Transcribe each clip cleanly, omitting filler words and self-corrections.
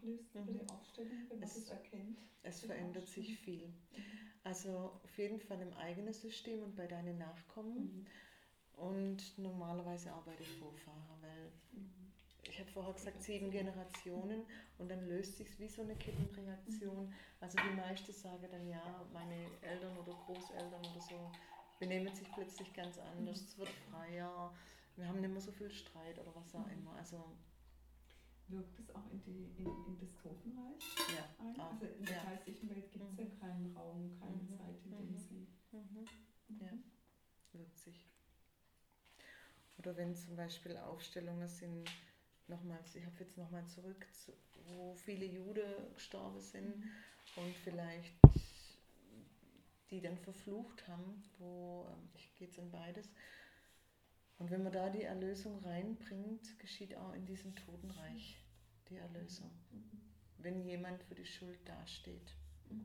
auflöst über die Aufstellung, wenn man das erkennt? Es verändert sich viel. Also auf jeden Fall im eigenen System und bei deinen Nachkommen und normalerweise auch bei den Vorfahren, weil ich habe vorher gesagt 7 Generationen und dann löst sich wie so eine Kettenreaktion. Also die meisten sagen dann ja, meine Eltern oder Großeltern oder so benehmen sich plötzlich ganz anders, es wird freier, wir haben nicht mehr so viel Streit oder was auch immer. Also wirkt es auch in das Totenreich ein? Auch. Also in der geistlichen Welt gibt es ja keinen Raum, keine Zeit in dem Sinn. Ja, wirkt sich. Oder wenn zum Beispiel Aufstellungen sind, nochmals, ich habe jetzt nochmal zurück, wo viele Juden gestorben sind und vielleicht die dann verflucht haben, ich gehe jetzt in beides. Und wenn man da die Erlösung reinbringt, geschieht auch in diesem Totenreich die Erlösung. Wenn jemand für die Schuld dasteht.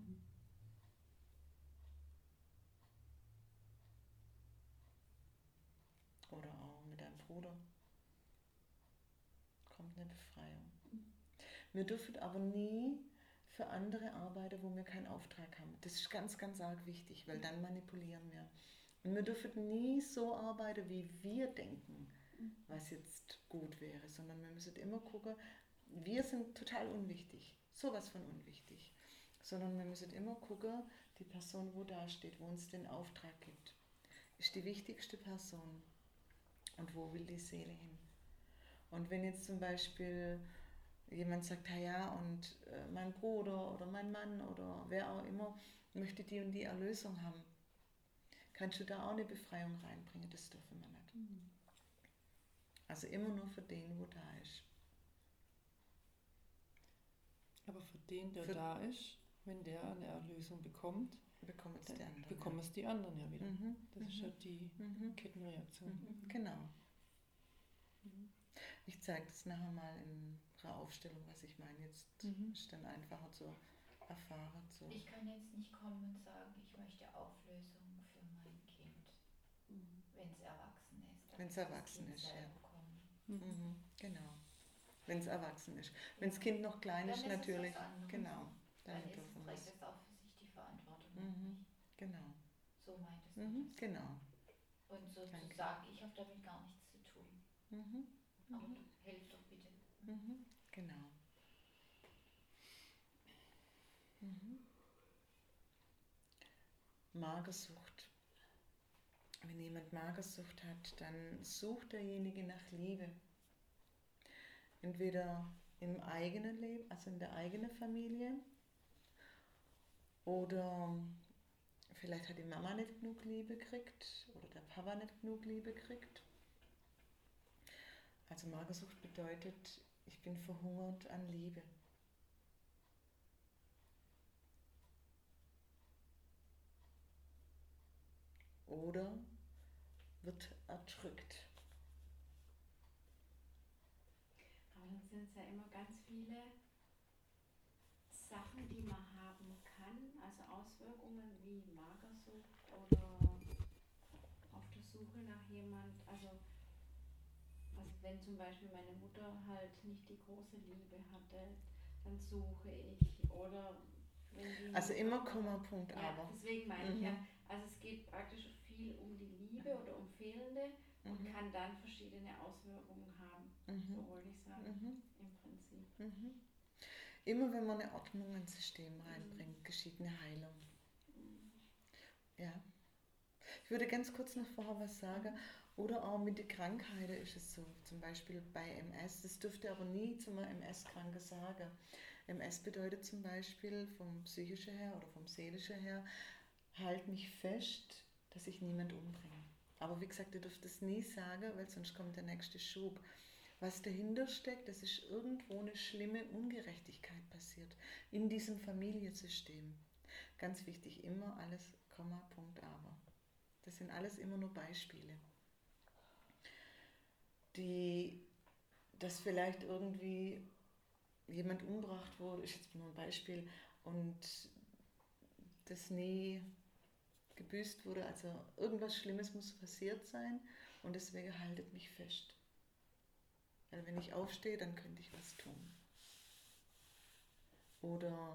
Oder auch mit einem Bruder. Kommt eine Befreiung. Wir dürfen aber nie für andere arbeiten, wo wir keinen Auftrag haben. Das ist ganz, ganz arg wichtig, weil dann manipulieren wir. Und wir dürfen nie so arbeiten, wie wir denken, was jetzt gut wäre, sondern wir müssen immer gucken, wir sind total unwichtig, sowas von unwichtig, sondern wir müssen immer gucken, die Person, wo da steht, wo uns den Auftrag gibt, ist die wichtigste Person und wo will die Seele hin. Und wenn jetzt zum Beispiel jemand sagt, ja, und mein Bruder oder mein Mann oder wer auch immer möchte die und die Erlösung haben, kannst du da auch eine Befreiung reinbringen, das dürfen wir nicht. Also immer nur für den, wo da ist. Aber für den, der da ist, wenn der eine Erlösung bekommt, bekommen es die anderen ja wieder. Das ist ja die Kettenreaktion. Genau. Ich zeige das nachher mal in einer Aufstellung, was ich meine. Jetzt ist dann einfacher zu erfahren. Ich kann jetzt nicht kommen und sagen, ich möchte Auflösung für mein Kind, wenn es erwachsen ist. Wenn es erwachsen ist, ja. Genau. Wenn es erwachsen ist. Wenn das Kind noch klein ist, natürlich. Genau. Dann trägt es auch für sich die Verantwortung. Genau. So meint es das. Genau. Und so zu sagen, ich habe damit gar nichts zu tun. Aber du hilf doch bitte. Genau. Magersucht. Wenn jemand Magersucht hat, dann sucht derjenige nach Liebe. Entweder im eigenen Leben, also in der eigenen Familie, oder vielleicht hat die Mama nicht genug Liebe gekriegt oder der Papa nicht genug Liebe gekriegt. Also Magersucht bedeutet, ich bin verhungert an Liebe. Oder wird erdrückt. Aber dann sind es ja immer ganz viele Sachen, die man haben kann, also Auswirkungen wie Magersucht oder auf der Suche nach jemand, also wenn zum Beispiel meine Mutter halt nicht die große Liebe hatte, dann suche ich, oder wenn die also immer Komma, Punkt, aber. Deswegen meine ich ja, also es geht praktisch viel um die Liebe oder um fehlende und kann dann verschiedene Auswirkungen haben, so wollte ich sagen, im Prinzip. Immer wenn man eine Ordnung ins System reinbringt, geschieht eine Heilung. Ja. Ich würde ganz kurz noch vorher was sagen. Oder auch mit den Krankheiten ist es so, zum Beispiel bei MS. Das dürfte aber nie zum MS-Kranken sagen. MS bedeutet zum Beispiel vom psychischen her oder vom seelischen her, halt mich fest, dass ich niemand umbringe. Aber wie gesagt, ihr dürft es nie sagen, weil sonst kommt der nächste Schub. Was dahinter steckt, das ist irgendwo eine schlimme Ungerechtigkeit passiert in diesem Familiensystem. Ganz wichtig, immer alles, Komma, Punkt, aber. Das sind alles immer nur Beispiele. Dass vielleicht irgendwie jemand umgebracht wurde, ist jetzt nur ein Beispiel, und das nie gebüßt wurde, also irgendwas Schlimmes muss passiert sein und deswegen haltet mich fest. Weil wenn ich aufstehe, dann könnte ich was tun. oder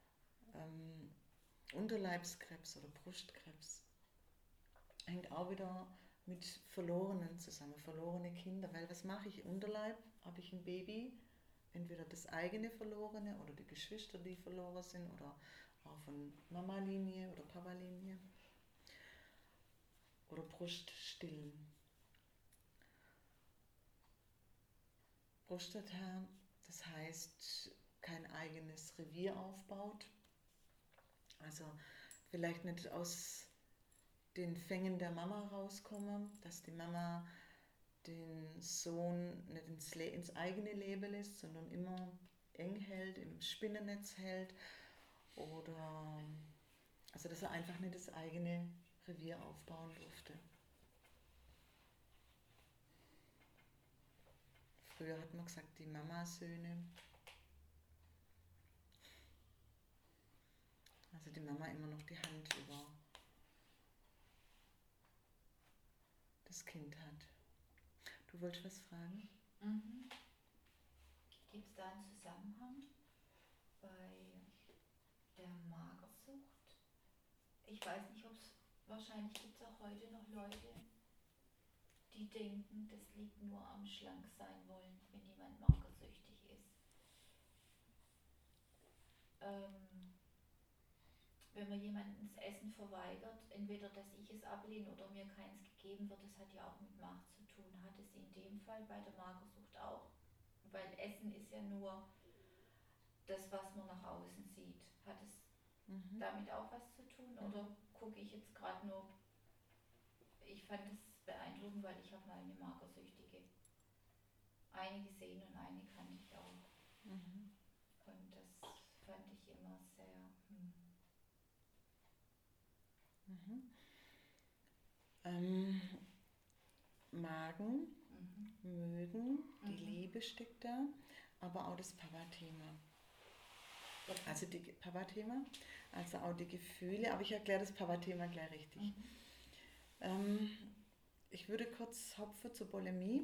Unterleibskrebs oder Brustkrebs. Hängt auch wieder mit Verlorenen zusammen, verlorene Kinder. Weil was mache ich? Unterleib habe ich ein Baby, entweder das eigene Verlorene oder die Geschwister, die verloren sind, oder auch von Mama-Linie oder Papa-Linie. Oder Bruststillen. Prostata, das heißt, kein eigenes Revier aufbaut. Also vielleicht nicht aus den Fängen der Mama rauskommen, dass die Mama den Sohn nicht ins eigene Leben lässt, sondern immer eng hält, im Spinnennetz hält. Oder also dass er einfach nicht das eigene Revier aufbauen durfte. Früher hat man gesagt, die Mamasöhne. Also die Mama immer noch die Hand über das Kind hat. Du wolltest was fragen? Mhm. Gibt es da einen Zusammenhang bei der Magersucht? Ich weiß nicht, ob es, wahrscheinlich gibt es auch heute noch Leute, die denken, das liegt nur am Schlanksein wollen, wenn jemand magersüchtig ist. Wenn man jemandem das Essen verweigert, entweder dass ich es ablehne oder mir keins gegeben wird, das hat ja auch mit Macht zu tun. Hat es in dem Fall bei der Magersucht auch? Weil Essen ist ja nur das, was man nach außen sieht. Hat es damit auch was zu tun? Oder gucke ich jetzt gerade nur, ich fand es beeindruckend, weil ich habe mal eine Magersüchtige eine gesehen und eine kannte ich auch. Und das fand ich immer sehr... Magen, mögen, die Liebe steckt da, aber auch das Papa-Thema. Also die Papa-Thema, also auch die Gefühle, aber ich erkläre das Papa-Thema gleich richtig. Ich würde kurz hopfen zur Bulimie.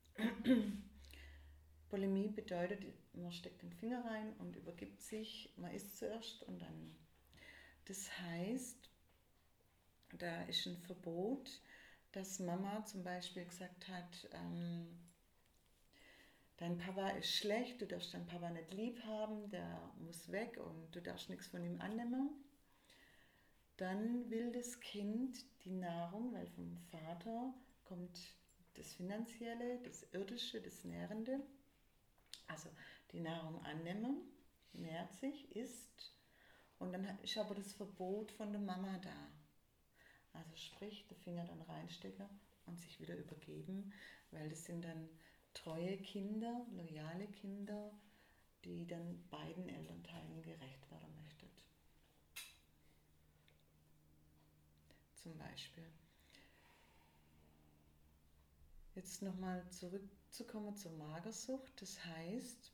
Bulimie bedeutet, man steckt den Finger rein und übergibt sich, man isst zuerst und dann. Das heißt, da ist ein Verbot, dass Mama zum Beispiel gesagt hat, dein Papa ist schlecht, du darfst deinen Papa nicht lieb haben, der muss weg und du darfst nichts von ihm annehmen. Dann will das Kind die Nahrung, weil vom Vater kommt das Finanzielle, das Irdische, das Nährende, also die Nahrung annehmen, nährt sich, isst und dann ist aber das Verbot von der Mama da. Also sprich, den Finger dann reinstecken und sich wieder übergeben, weil das sind dann treue Kinder, loyale Kinder, die dann beiden Elternteilen gerecht werden möchten. Zum Beispiel. Jetzt nochmal zurückzukommen zur Magersucht. Das heißt,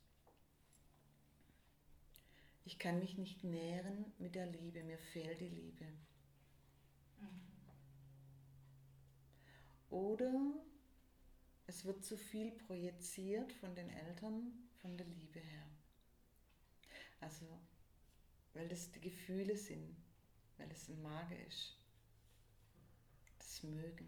ich kann mich nicht nähren mit der Liebe, mir fehlt die Liebe. Oder es wird zu viel projiziert von den Eltern, von der Liebe her. Also, weil das die Gefühle sind, weil es ein Mager ist. Das Mögen.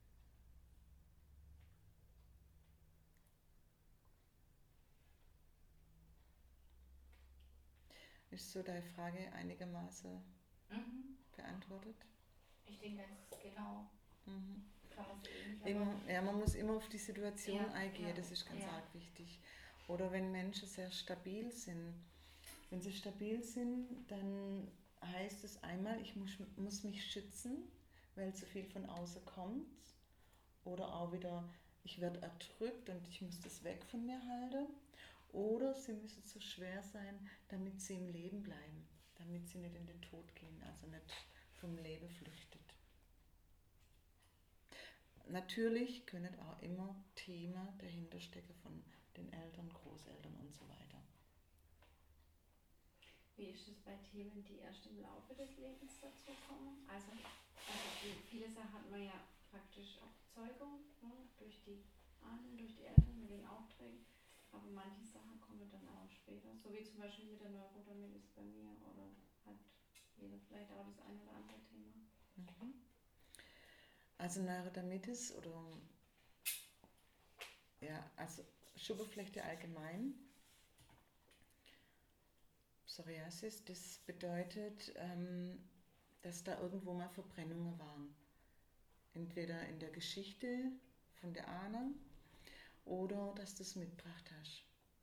Ist so deine Frage einigermaßen beantwortet? Ich denke, das ist genau. Kann man es ja, man muss immer auf die Situation eingehen, das ist ganz arg wichtig. Oder wenn Menschen sehr stabil sind. Wenn sie stabil sind, dann heißt es einmal, ich muss mich schützen, weil zu viel von außen kommt. Oder auch wieder, ich werde erdrückt und ich muss das weg von mir halten. Oder sie müssen so schwer sein, damit sie im Leben bleiben, damit sie nicht in den Tod gehen, also nicht vom Leben flüchtet. Natürlich können auch immer Themen dahinter stecken von den Eltern, Großeltern und so weiter. Wie ist es bei Themen, die erst im Laufe des Lebens dazu kommen? Also viele Sachen hat man ja praktisch auch Zeugung, ne, durch die Ahnen, durch die Eltern mit den Aufträgen. Aber manche Sachen kommen dann auch später, so wie zum Beispiel mit der Neurodermitis bei mir oder hat jeder vielleicht auch das ein oder andere Thema. Mhm. Also Neurodermitis oder also Schuppenflechte allgemein, Psoriasis, das bedeutet, dass da irgendwo mal Verbrennungen waren. Entweder in der Geschichte von der Ahnen oder dass du es mitgebracht hast.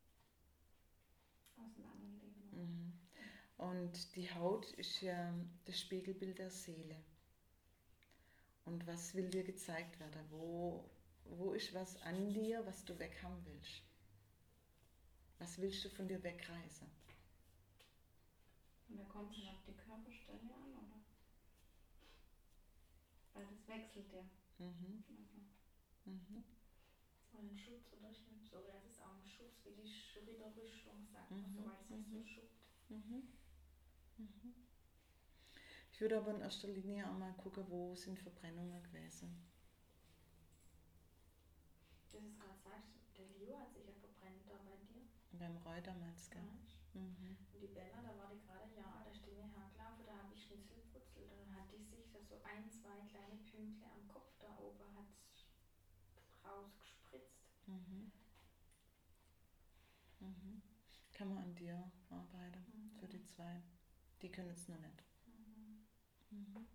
Aus einem anderen Leben. Mhm. Und die Haut ist ja das Spiegelbild der Seele. Und was will dir gezeigt werden? Wo ist was an dir, was du weghaben willst? Was willst du von dir wegreißen? Und da kommt es auf die Körperstelle an, oder? Weil das wechselt ja. Mhm. Also. Mhm. Oder ein Schutz oder Schnitt. So, das ist auch ein Schutz, wie die Ritterrüstung sagt, Mhm. so, weil es ja so schuppt. Mhm. Mhm. Ich würde aber in erster Linie auch mal gucken, wo sind Verbrennungen gewesen. Das ist gerade sagst, der Leo hat sich ja verbrennt da bei dir. Beim Roy damals, gell? Mhm. Und die Bella, da war die gerade ein Jahr alt, da ist die mir hergelaufen, da habe ich Schnitzel putzelt und dann hat die sich da so 1, 2 kleine Pünktchen am Kopf da oben hat rausgespritzt. Mhm. Mhm. Kann man an dir arbeiten, für die 2. Die können es noch nicht. Mhm.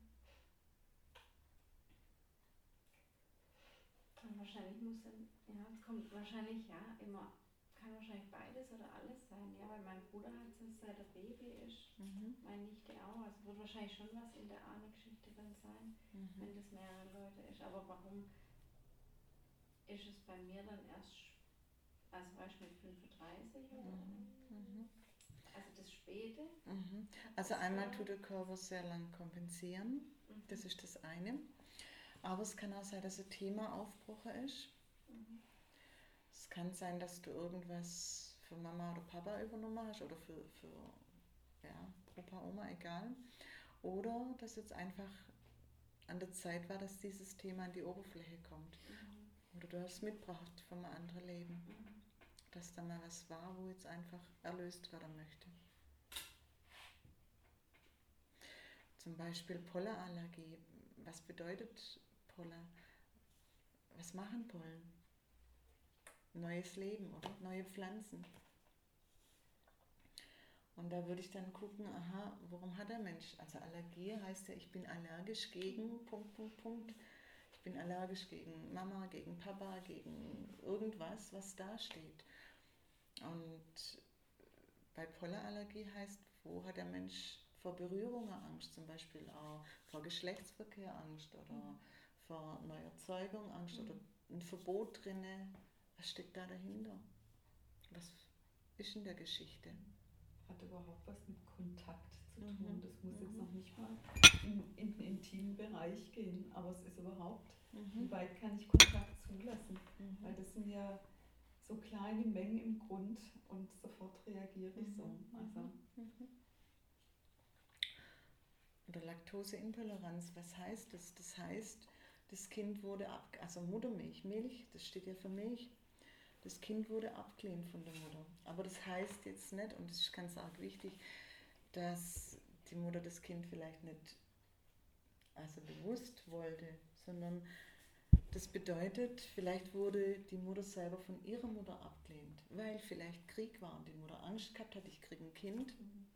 Und wahrscheinlich muss dann, es kommt wahrscheinlich immer, kann wahrscheinlich beides oder alles sein, weil mein Bruder hat es seit er Baby ist, meine Nichte auch, also wird wahrscheinlich schon was in der Ahnengeschichte dann sein, wenn das mehrere Leute ist, aber warum ist es bei mir dann erst, also weißt du, mit 35 oder? Also das Späte? Also einmal tut der Körper sehr lang kompensieren, das ist das eine. Aber es kann auch sein, dass ein Thema aufgebrochen ist. Es kann sein, dass du irgendwas für Mama oder Papa übernommen hast oder für Opa, Oma, egal. Oder dass jetzt einfach an der Zeit war, dass dieses Thema an die Oberfläche kommt. Oder du hast es mitgebracht von einem anderen Leben. Dass da mal was war, wo jetzt einfach erlöst werden möchte. Zum Beispiel Pollenallergie. Was bedeutet Pollen? Was machen Pollen? Neues Leben, oder? Neue Pflanzen. Und da würde ich dann gucken, warum hat der Mensch? Also Allergie heißt ja, ich bin allergisch gegen ... Ich bin allergisch gegen Mama, gegen Papa, gegen irgendwas, was da steht. Und bei Pollenallergie heißt, wo hat der Mensch vor Berührungen Angst? Zum Beispiel auch vor Geschlechtsverkehr Angst oder vor Neuerzeugung Angst oder ein Verbot drinne. Was steckt da dahinter? Was ist in der Geschichte? Hat überhaupt was mit Kontakt zu tun. Das muss jetzt noch nicht mal in den intimen Bereich gehen, aber es ist überhaupt, wie weit kann ich Kontakt zulassen? Weil das sind ja so kleine Mengen im Grund und sofort reagiere ich so. Also. Oder Laktoseintoleranz, was heißt das? Das heißt, das Kind wurde also Muttermilch, Milch, das steht ja für Milch. Das Kind wurde abgelehnt von der Mutter. Aber das heißt jetzt nicht, und das ist ganz arg wichtig, dass die Mutter das Kind vielleicht nicht bewusst wollte, sondern das bedeutet, vielleicht wurde die Mutter selber von ihrer Mutter abgelehnt, weil vielleicht Krieg war und die Mutter Angst gehabt hat, ich kriege ein Kind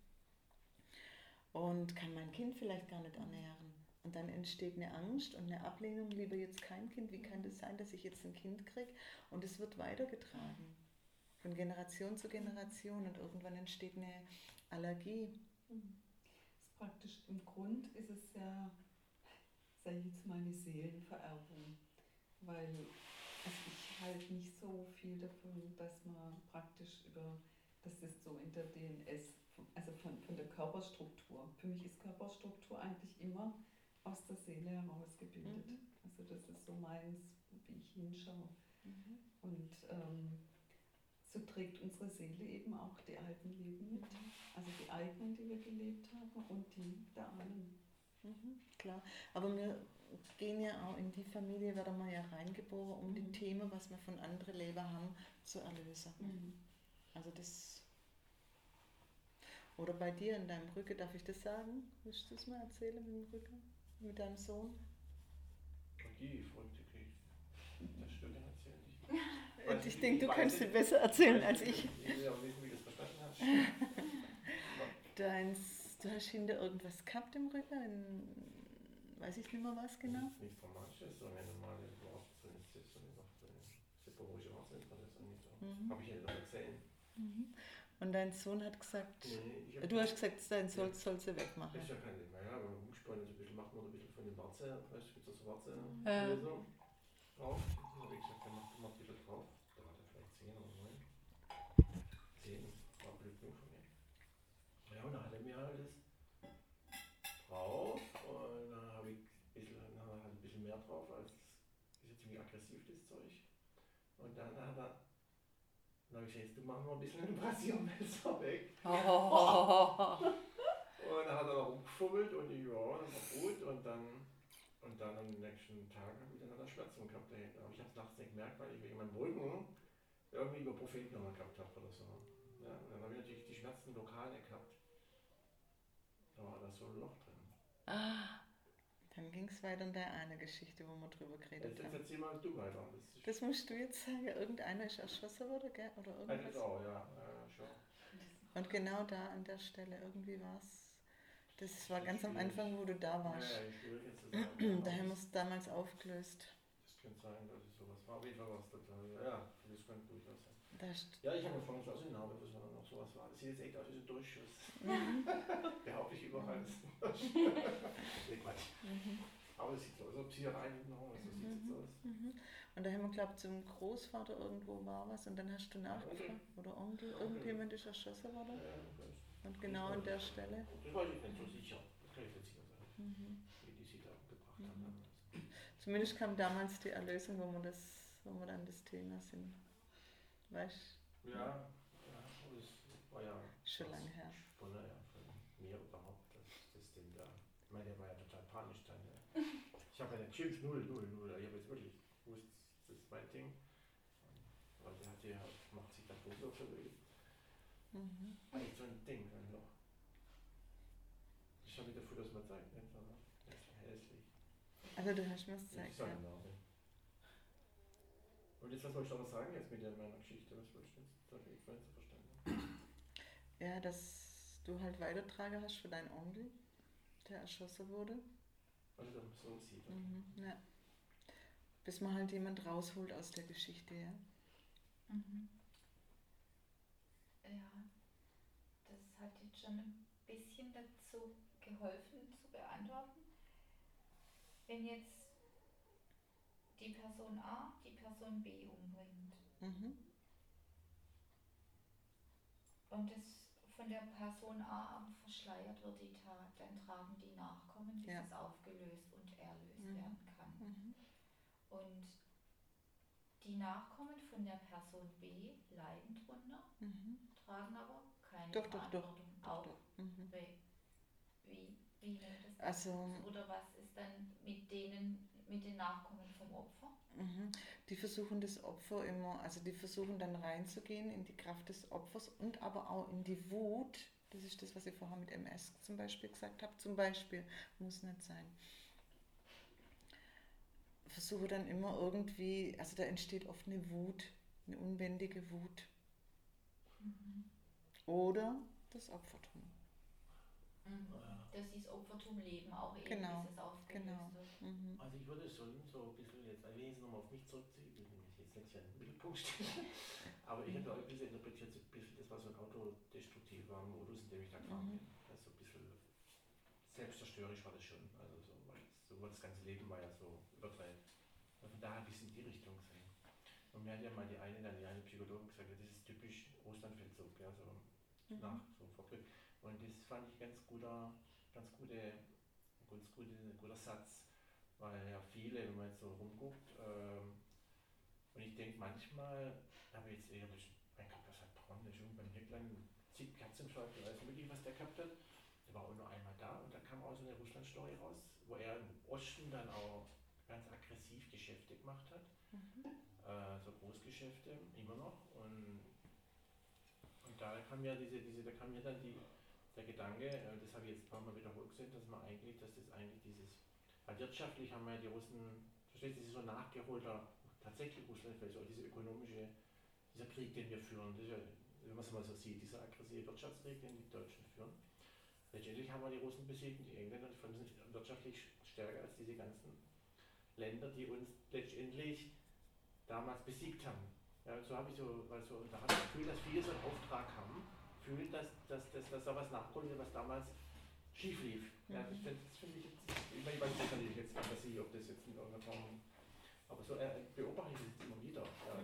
und kann mein Kind vielleicht gar nicht ernähren. Und dann entsteht eine Angst und eine Ablehnung, lieber jetzt kein Kind. Wie kann das sein, dass ich jetzt ein Kind kriege? Und es wird weitergetragen, von Generation zu Generation. Und irgendwann entsteht eine Allergie. Das ist praktisch, im Grund ist es ja, sage ich jetzt mal, eine Seelenvererbung. Weil ich halte nicht so viel davon, dass man praktisch dass das so in der DNS, also von der Körperstruktur. Für mich ist Körperstruktur eigentlich immer aus der Seele herausgebildet. Also das ist so meins, wie ich hinschaue. Und so trägt unsere Seele eben auch die alten Leben mit. Also die eigenen, die wir gelebt haben und die der Ahnen. Klar, aber gehen ja auch in die Familie, werden wir ja reingeboren, um die Themen, was wir von anderen Leben haben, zu erlösen. Also das... Oder bei dir in deinem Rücken, darf ich das sagen? Willst du das mal erzählen mit dem Rücken? Mit deinem Sohn? Die verrückte Geschichte. Das stimmt, erzählen nicht. Ich denke, du kannst sie besser erzählen als ich. Ich will auch wissen, wie du das verstanden hast. Du hast hinter irgendwas gehabt im Rücken? Weiß ich nicht mehr was genau? Nichts Dramatisches, so eine normale separorische Wurzelinflammation. Habe ich ja noch gesehen. Und dein Sohn hat gesagt, Nee, du hast gesagt, dein Sohn soll sie wegmachen. Das ist ja kein Ding. Naja, wenn man umgesponnen ist, macht man ein bisschen von den Warze, weißt du, gibt es so Warze-Lösung drauf. Da habe ich gesagt, dann mach ein bisschen drauf. Da war der vielleicht 10 oder 9. 10 war blöd genug von mir. Ja, und dann hat er mir halt das drauf und dann habe ich ein bisschen mehr drauf, als das ist ja ziemlich aggressiv, das Zeug. Und dann hat er dann habe ich gesagt, du mach mal ein bisschen ein Brasilmesser weg. Und dann hat er noch rumgefummelt und ja, das war gut. Und dann am nächsten Tag habe ich dann eine Schmerzen gehabt dahinter. Aber ich habe es nachts nicht gemerkt, weil ich wegen meinem Rücken irgendwie Ibuprofen noch gehabt habe oder so. Ja, und dann habe ich natürlich die Schmerzen lokal nicht gehabt. Da war da so ein Loch drin. Dann ging es weiter in der eine Geschichte, wo wir drüber geredet haben. Jetzt erzähl mal du weiter. Das musst du jetzt sagen. Irgendeiner ist erschossen worden, gell? Oder irgendwas? Auch, ja, schon. Und genau da an der Stelle irgendwie war es. Das war ganz am Anfang, wo du da warst. Ja, ich will jetzt sagen. Da haben wir es damals aufgelöst. Das könnte sein, dass es sowas war. Auf jeden Fall war es total. Ja, das könnte durchaus sein. Da Ja, ich habe mir vorhin schon aus in der Arbeit, dass noch sowas war. Das sieht jetzt echt aus wie so ein Durchschuss. Behaupte ich überall. Das ist Quatsch. Aber es sieht so aus, als ob sie rein hinten noch, so sieht es aus. Und da haben wir, glaube ich, zum Großvater irgendwo war was und dann hast du nachgefragt. Oder Onkel, irgendjemand ist erschossen worden. Und genau an der Stelle. Das weiß ich nicht so sicher. Das kann ich nicht sicher sagen. Wie die sie da gebracht haben. Zumindest kam damals die Erlösung, wo wir dann das Thema sind. Weißt du? Ja, das war ja schon lange her. Von mir überhaupt, das Ding da. Ich meine, der war ja total panisch dann. Ja. Ich habe ja nicht geschimpft, 0. Ich habe jetzt wirklich gewusst, das ist mein Ding. Weil der hat ja macht sich da Foto verlegt. Eigentlich so ein Ding, ein Loch. Ich habe mir die Fotos mal gezeigt, nicht? Aber das ist hässlich. Also du hast mir das gezeigt, ja. Und jetzt, was wolltest du aber sagen jetzt mit meiner Geschichte? Was wolltest du jetzt da nicht so verstanden? Ja, dass du halt weitertragen hast für deinen Onkel, der erschossen wurde. Also der so sieht. Ja. Bis man halt jemand rausholt aus der Geschichte, ja. Ja, das hat jetzt schon ein bisschen dazu geholfen zu beantworten. Wenn jetzt die Person A die Person B umbringt und es von der Person A aber verschleiert wird, die Tat, dann tragen die Nachkommen, bis es aufgelöst und erlöst werden kann. Und die Nachkommen von der Person B leiden drunter, tragen aber keine Verantwortung. Auch. Wie nimmt das also, oder was ist dann mit den Nachkommen vom Opfer? Die versuchen das Opfer immer, also die versuchen dann reinzugehen in die Kraft des Opfers und aber auch in die Wut. Das ist das, was ich vorher mit MS zum Beispiel gesagt habe. Zum Beispiel, muss nicht sein. Versuche dann immer irgendwie, also da entsteht oft eine Wut, eine unbändige Wut. Oder das Opfertum. Dass sie das Opfertum leben, auch eben, genau, bis es aufgelöst wird. Also ich würde schon so ein bisschen jetzt, wenn ich jetzt nochmal auf mich zurückziehe, ich will nämlich jetzt nicht hier im Mittelpunkt stehen, aber ich habe auch ein bisschen interpretiert, so ein bisschen, das war so ein autodestruktiver Modus, in dem ich da gefahren bin. Also ein bisschen selbstzerstörerisch war das schon, also so, weil das ganze Leben war ja so überdreht. Und von daher ein bisschen in die Richtung gesehen. Und mir hat ja mal die eine Psychologin gesagt, das ist typisch Russlandfeldzug, ja, so nach so Vorglück. Und das fand ich guter Satz, weil ja viele, wenn man jetzt so rumguckt, und ich denke manchmal, habe ich jetzt eher, mein Gott, was hat Braun, der ist irgendwann hier klein, zieht Katzenschlag, ich weiß nicht wirklich, was der gehabt hat. Der war auch nur einmal da und da kam auch so eine Russland-Story raus, wo er im Osten dann auch ganz aggressiv Geschäfte gemacht hat, so Großgeschäfte immer noch, und da kam mir dann der Gedanke, das habe ich jetzt ein paar Mal wiederholt gesehen, dass das eigentlich dieses, weil wirtschaftlich haben wir die Russen, verstehst du, das ist so nachgeholter, tatsächlich Russland, vielleicht auch dieser Krieg, den wir führen, das ist ja, wenn man es mal so sieht, dieser aggressive Wirtschaftskrieg, den die Deutschen führen. Letztendlich haben wir die Russen besiegt, die Engländer, die sind wirtschaftlich stärker als diese ganzen Länder, die uns letztendlich damals besiegt haben. Ja, so habe ich da habe ich das Gefühl, dass viele so einen Auftrag haben, fühlen, dass da was nachgeholt wird, was damals schief lief. Ja, das finde ich jetzt, ich weiß nicht, natürlich jetzt Fantasie, ob das jetzt in irgendeiner Form, aber so beobachte ich das jetzt immer wieder. Ja,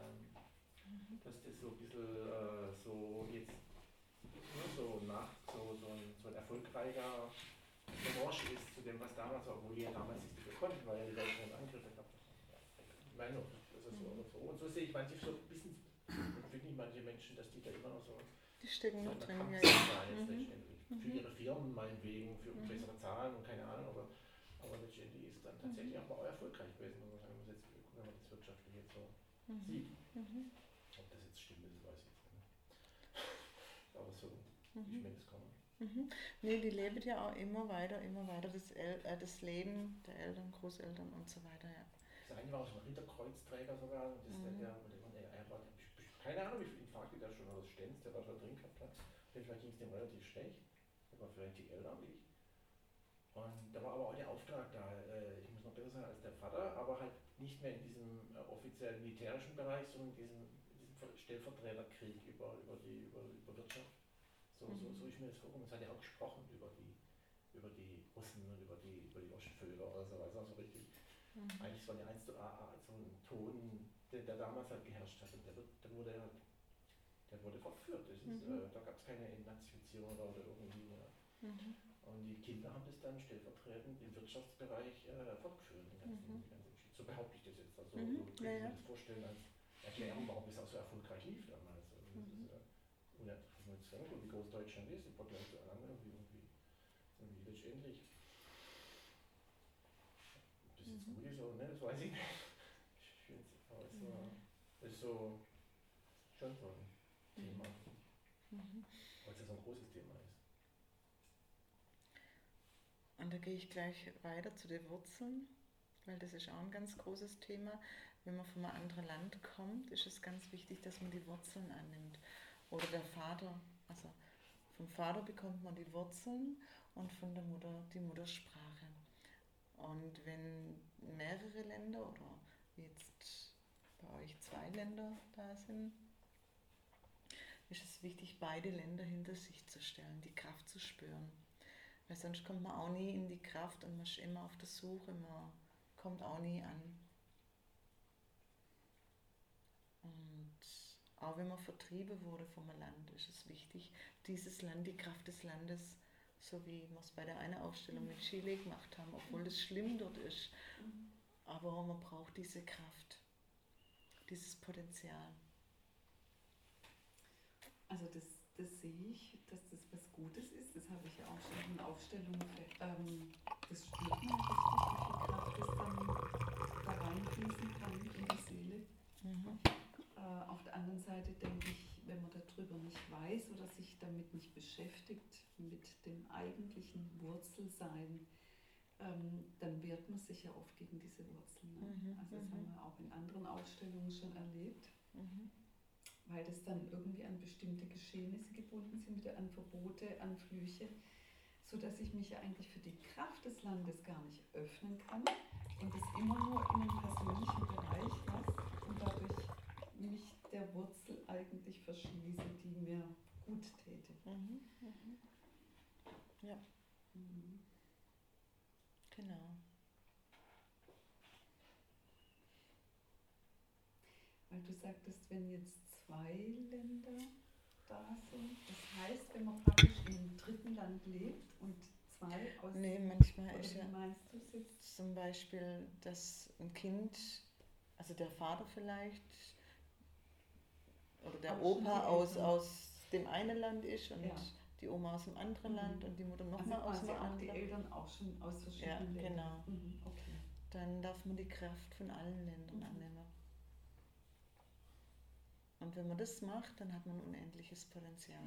dass das so ein bisschen so jetzt so ein erfolgreicher Revanche ist zu dem, was damals war, obwohl die ja damals nicht konnten, weil ja die Deutschen Angriffe gehabt haben. Ich meine, das ist so oder so. Und so sehe ich manche so ein bisschen, finde ich manche Menschen, dass die da immer noch so. Die stecken noch drin, ja. Letztendlich. Für ihre Firmen meinetwegen, für bessere Zahlen und keine Ahnung, aber letztendlich ist es dann tatsächlich auch erfolgreich gewesen, muss man sagen, wenn man das wirtschaftlich jetzt so sieht. Ob das jetzt stimmt, das weiß ich jetzt nicht. Aber so, ich mir das kommen. Nee, die leben ja auch immer weiter das Leben der Eltern, Großeltern und so weiter, ja. Das eine war auch so ein Ritterkreuzträger sogar, und er war, keine Ahnung, wie viel Infarkte der schon oder Stenz, der war schon drin gehabt hat. Auf jeden Fall ging es dem relativ schlecht. Der war vielleicht die älter wie ich. Und da war aber auch der Auftrag da, ich muss noch besser sein als der Vater, aber halt nicht mehr in diesem offiziellen militärischen Bereich, sondern in diesem Stellvertreterkrieg über Wirtschaft. So ich mir das vorgestellt. Es hat ja auch gesprochen über die Russen und über die Ostvölker oder so, also richtig. Eigentlich war ja so ein Ton, der damals halt geherrscht hat, und der wurde verführt. Da gab es keine Entnazifizierung oder irgendwie. Ja. Und die Kinder haben das dann stellvertretend im Wirtschaftsbereich fortgeführt. So behaupte ich das jetzt. Also, so kann ich mir das vorstellen als Erklärung, warum es auch so erfolgreich lief damals. Also, das ist wie groß Deutschland ist, im Vergleich zu anderen, irgendwie letztendlich. Ob das jetzt gut ist oder nicht, das weiß ich nicht. Ich finde es, aber es ist so schon so ein Thema, weil es ja so ein großes Thema ist. Und da gehe ich gleich weiter zu den Wurzeln, weil das ist auch ein ganz großes Thema. Wenn man von einem anderen Land kommt, ist es ganz wichtig, dass man die Wurzeln annimmt. Oder der Vater, also vom Vater bekommt man die Wurzeln und von der Mutter die Muttersprache. Und wenn mehrere Länder oder jetzt bei euch 2 Länder da sind, ist es wichtig, beide Länder hinter sich zu stellen, die Kraft zu spüren. Weil sonst kommt man auch nie in die Kraft und man ist immer auf der Suche, man kommt auch nie an. Und auch wenn man vertrieben wurde vom Land, ist es wichtig, dieses Land, die Kraft des Landes, so wie wir es bei der einen Aufstellung mit Chile gemacht haben, obwohl das schlimm dort ist. Aber man braucht diese Kraft, dieses Potenzial. Also das sehe ich, dass das was Gutes ist. Das habe ich ja auch schon in Aufstellungen. Das spürt man richtig, wie viel Kraft das dann da reinfließen kann in die Seele. Auf der anderen Seite denke ich, wenn man darüber nicht weiß oder sich damit nicht beschäftigt, mit dem eigentlichen Wurzelsein, dann wehrt man sich ja oft gegen diese Wurzeln. Ne? Also das haben wir auch in anderen Ausstellungen schon erlebt. Weil das dann irgendwie an bestimmte Geschehnisse gebunden sind, wieder an Verbote, an Flüche, sodass ich mich ja eigentlich für die Kraft des Landes gar nicht öffnen kann und es immer nur in einem persönlichen Bereich lasse und dadurch mich der Wurzel eigentlich verschließe, die mir gut täte. Ja. Genau. Weil du sagtest, wenn jetzt 2 Länder da sind, das heißt, wenn man praktisch in einem dritten Land lebt und 2 aus... Nee, manchmal ist ja... Wie meinst du es jetzt? Zum Beispiel, dass ein Kind, also der Vater vielleicht, oder der Opa aus dem einen Land ist und die Oma aus einem anderen Land und die Mutter nochmal aus einem anderen. Die Eltern auch schon aus verschiedenen Ländern. Ja, genau. Okay. Dann darf man die Kraft von allen Ländern annehmen. Und wenn man das macht, dann hat man ein unendliches Potenzial.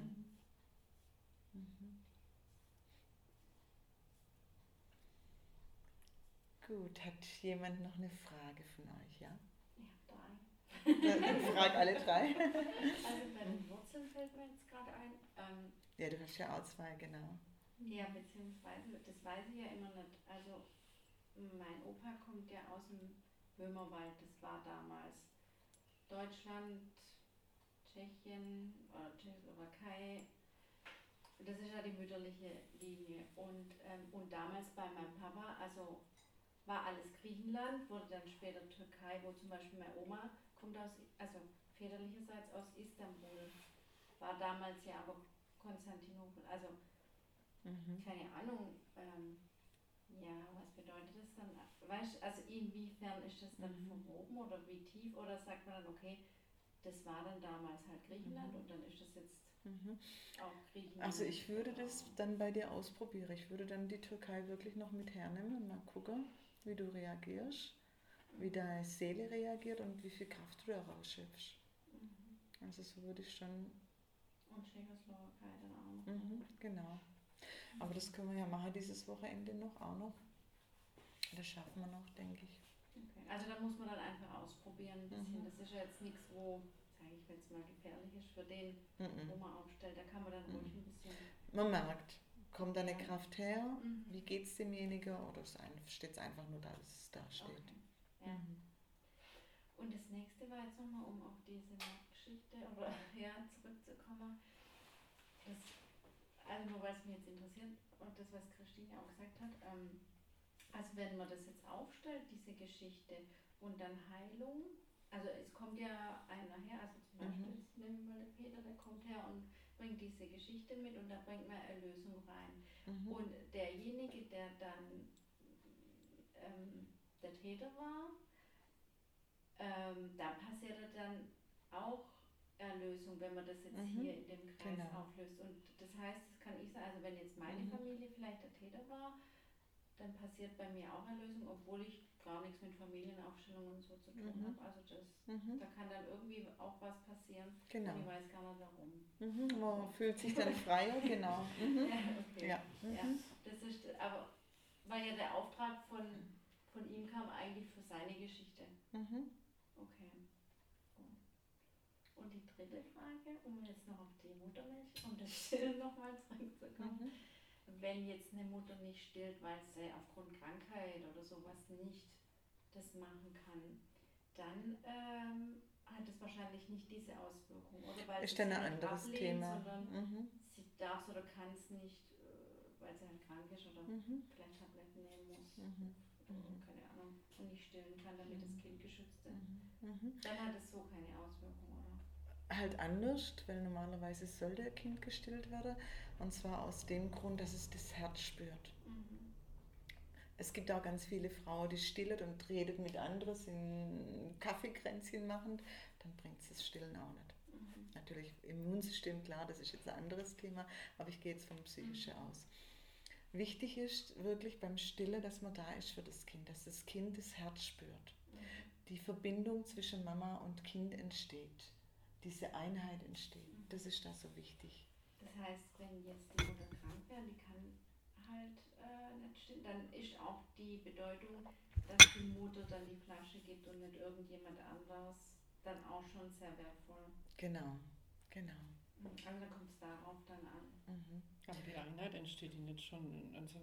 Gut, hat jemand noch eine Frage von euch, ja? Ich habe 3. Frag alle 3. Also bei den Wurzeln fällt mir jetzt gerade ein. Ja, du hast ja auch 2, genau. Ja, beziehungsweise, das weiß ich ja immer nicht. Also mein Opa kommt ja aus dem Böhmerwald, das war damals Deutschland, Tschechien oder Tschechoslowakei. Das ist ja die mütterliche Linie. Und damals bei meinem Papa, also war alles Griechenland, wurde dann später Türkei, wo zum Beispiel meine Oma kommt also väterlicherseits aus Istanbul. War damals ja aber Konstantinopel, also keine Ahnung, was bedeutet das dann? Weißt du, also inwiefern ist das dann verwoben oder wie tief? Oder sagt man dann, okay, das war dann damals halt Griechenland und dann ist das jetzt auch Griechenland? Also ich würde das dann bei dir ausprobieren. Ich würde dann die Türkei wirklich noch mit hernehmen und mal gucken, wie du reagierst, wie deine Seele reagiert und wie viel Kraft du da rausschöpfst. Also so würde ich schon... Und Tschechoslowakei dann auch noch. Genau. Aber das können wir ja machen dieses Wochenende auch noch. Das schaffen wir noch, denke ich. Okay. Also da muss man dann einfach ausprobieren ein bisschen. Das ist ja jetzt nichts, wo, sage ich jetzt mal, gefährlich ist für den, wo man aufstellt. Da kann man dann ruhig ein bisschen... Man merkt, kommt deine Kraft her, wie geht es demjenigen oder steht es einfach nur da, dass es da steht. Okay. Ja. Und das nächste war jetzt nochmal, um auf diese Geschichte zurückzukommen. Also nur weil es mich jetzt interessiert und das, was Christine auch gesagt hat, also wenn man das jetzt aufstellt, diese Geschichte und dann Heilung, also es kommt ja einer her, also zum Beispiel, nehmen wir mal den Peter, der kommt her und bringt diese Geschichte mit und da bringt man Erlösung rein. Und derjenige, der dann der Täter war, da passiert dann auch Erlösung, wenn man das jetzt hier in dem Kreis auflöst. Und das heißt, das kann ich sagen, also wenn jetzt meine Familie vielleicht der Täter war, dann passiert bei mir auch Erlösung, obwohl ich gar nichts mit Familienaufstellung und so zu tun habe. Also da kann dann irgendwie auch was passieren. Genau. Und ich weiß gar nicht warum. Man fühlt sich dann freier, genau. Ja, okay. Ja. Das ist, aber weil ja der Auftrag von ihm kam eigentlich für seine Geschichte. Okay. Und die dritte Frage, um jetzt noch auf die Muttermilch und das Stillen nochmal zurückzukommen. Wenn jetzt eine Mutter nicht stillt, weil sie aufgrund Krankheit oder sowas nicht das machen kann, dann hat es wahrscheinlich nicht diese Auswirkung. Oder weil ist sie dann es ein nicht anderes ablehnt, Thema. sondern sie darf oder kann es nicht, weil sie halt krank ist oder vielleicht Tabletten nehmen muss. Keine Ahnung, und nicht stillen kann, damit das Kind geschützt ist. Dann hat es so keine Auswirkung, oder? Halt anders, weil normalerweise sollte ein Kind gestillt werden. Und zwar aus dem Grund, dass es das Herz spürt. Es gibt auch ganz viele Frauen, die stillen und redet mit anderen, sind Kaffeekränzchen machend, dann bringt es das Stillen auch nicht. Natürlich Immunsystem, klar, das ist jetzt ein anderes Thema, aber ich gehe jetzt vom Psychischen aus. Wichtig ist wirklich beim Stillen, dass man da ist für das Kind, dass das Kind das Herz spürt. Die Verbindung zwischen Mama und Kind entsteht. Diese Einheit entsteht. Das ist da so wichtig. Das heißt, wenn jetzt die Mutter krank wäre, die kann halt nicht stillen, dann ist auch die Bedeutung, dass die Mutter dann die Flasche gibt und nicht irgendjemand anderes, dann auch schon sehr wertvoll. Genau. Also da kommt es darauf dann an. Aber die Einheit entsteht die nicht schon, also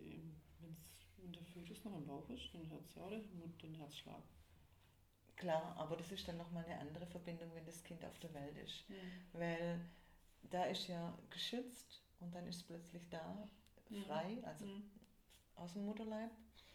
wenn der Fötus noch im Bauch ist, dann hört sie auch den Herzschlag. Klar, aber das ist dann nochmal eine andere Verbindung, wenn das Kind auf der Welt ist. Weil da ist ja geschützt und dann ist es plötzlich da, frei, also aus dem Mutterleib.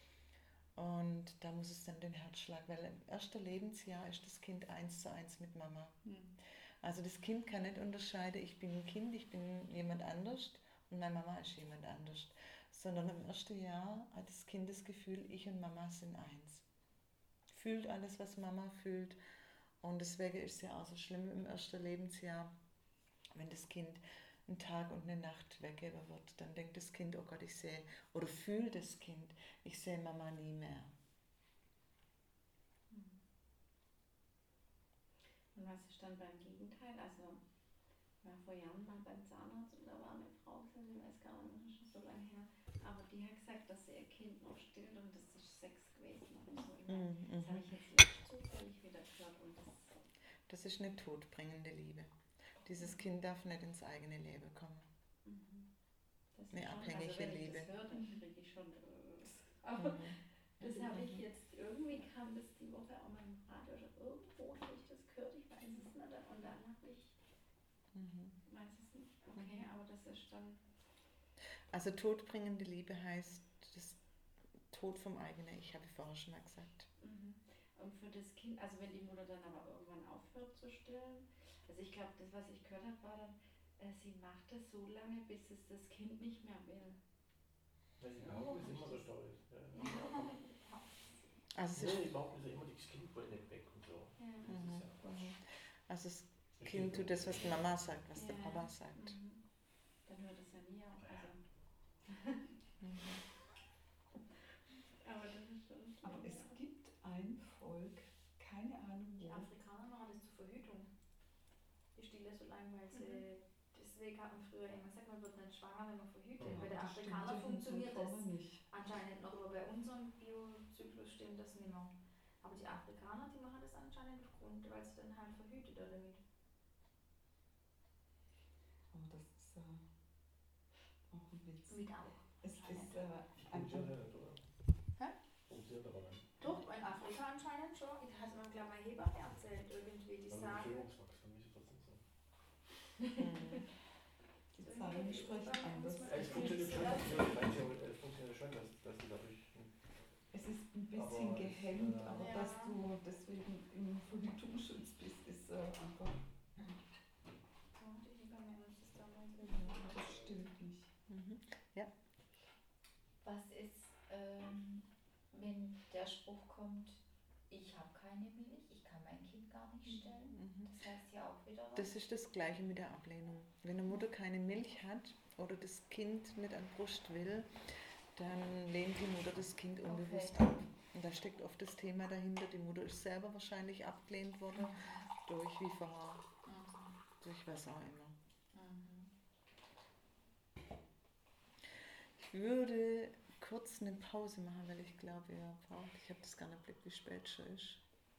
Und da muss es dann den Herzschlag, weil im ersten Lebensjahr ist das Kind 1:1 mit Mama. Also das Kind kann nicht unterscheiden, ich bin ein Kind, ich bin jemand anders und meine Mama ist jemand anders. Sondern im ersten Jahr hat das Kind das Gefühl, ich und Mama sind eins. Fühlt alles, was Mama fühlt. Und deswegen ist es ja auch so schlimm im ersten Lebensjahr, wenn das Kind ein Tag und eine Nacht weggeben wird, dann denkt das Kind, oh Gott, ich sehe, oder fühlt das Kind, ich sehe Mama nie mehr. Und was ist dann beim Gegenteil? Also, ich war vor Jahren mal beim Zahnarzt und da war eine Frau, ich weiß gar nicht mehr, das ist schon so lange her, aber die hat gesagt, dass sie ihr Kind noch stillt und das ist 6 gewesen oder so. Ich meine, das habe ich jetzt nicht zufällig wieder gehört und das ist eine todbringende Liebe. Dieses Kind darf nicht ins eigene Leben kommen. Das eine schon, abhängige also wenn Liebe. Ich das höre, dann kriege ich schon. Aber das habe ich jetzt, irgendwie kam das die Woche auch mal im Radio oder irgendwo, habe ich das gehört, ich weiß es nicht. Und dann habe ich, weiß es nicht, okay, aber das ist dann. Also todbringende Liebe heißt das Tod vom eigenen Ich, habe ich vorher schon mal gesagt. Und für das Kind, also wenn die Mutter dann aber irgendwann aufhört zu stillen, also ich glaube, das, was ich gehört habe, war dann, sie macht es so lange, bis es das Kind nicht mehr will. Ja, sie behaupten, es immer so stolz. Also die behaupten immer, das Kind wollte nicht weg und so. Ja. Das ist ja Quatsch. Also das Kind tut das, was die Mama sagt, was der Papa sagt. Dann hört es ja nie auf. Also. Aber das ist schon. Aber es gibt ein Volk, keine Ahnung Die wo. Afrikaner machen das zur Verhütung. Die stillen so lange, weil sie. Deswegen hat man früher immer gesagt, man wird nicht schwanger, wenn man verhütet. Bei den Afrikanern funktioniert das anscheinend noch, aber bei unserem Biozyklus stimmt das nicht mehr. Aber die Afrikaner, die machen das anscheinend aufgrund, weil sie dann halt verhütet damit. Aber das ist auch ein Witz. Mit auch. Es ist Funktioniert einfach. nicht, oder? Hä? Funktioniert aber nicht. Doch, in Afrika anscheinend schon. Das hat mir, glaube ich, meine Hebamme erzählt, irgendwie, die sagen. Die Zahlen sprechen anders. Es funktioniert schon, dass die dadurch. Es ist ein bisschen gehemmt, aber dass du deswegen im Verhütungsschutz bist, ist einfach. Die Hebamme uns das damals Das stimmt nicht. Ja. Was ist, wenn der Spruch kommt, ich habe keine Milch, ich kann mein Kind gar nicht stillen? Das heißt ja auch wieder was. Das ist das Gleiche mit der Ablehnung. Wenn eine Mutter keine Milch hat oder das Kind nicht an Brust will, dann lehnt die Mutter das Kind unbewusst ab. Und da steckt oft das Thema dahinter, die Mutter ist selber wahrscheinlich abgelehnt worden, durch wie vorher, durch was auch immer. Ich würde kurz eine Pause machen, weil ich glaube, ich habe das gar nicht im Blick, wie spät es schon ist.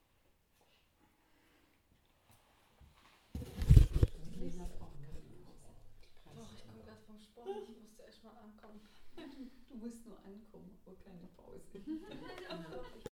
Doch, ich komme gerade vom Sport, ich musste erst mal ankommen. Du musst nur ankommen, aber keine Pause.